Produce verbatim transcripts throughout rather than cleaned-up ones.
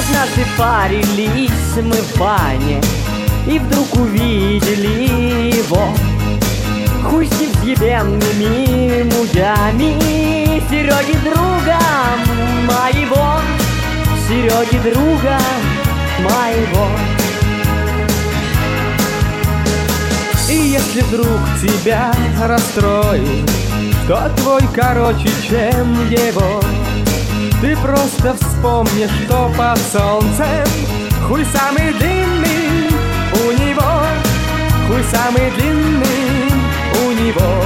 Однажды парились мы в бане и вдруг увидели его. Хуй с ним с ебенными мудями, Сереги друга моего, Сереги друга моего. И если вдруг тебя расстроит, что твой короче, чем его, ты просто вспомни, что под солнцем хуй самый длинный у него, хуй самый длинный у него.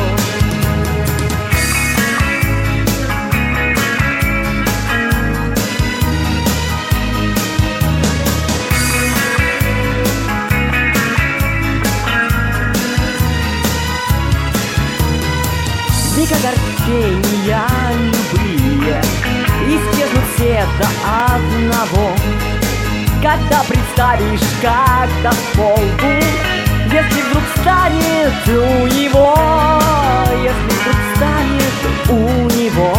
Век огорчения любые исчезнут все до одного. Когда представишь, как-то в полку, если вдруг станет у него, если вдруг станет у него.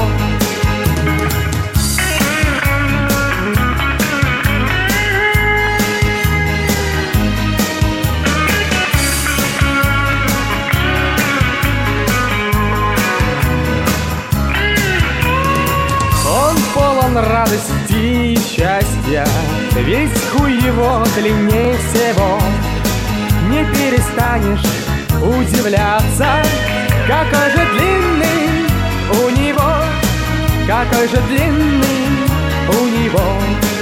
Он полон радости и счастья, весь хуй его длиннее всего. Не перестанешь удивляться, какой же длинный у него, какой же длинный у него.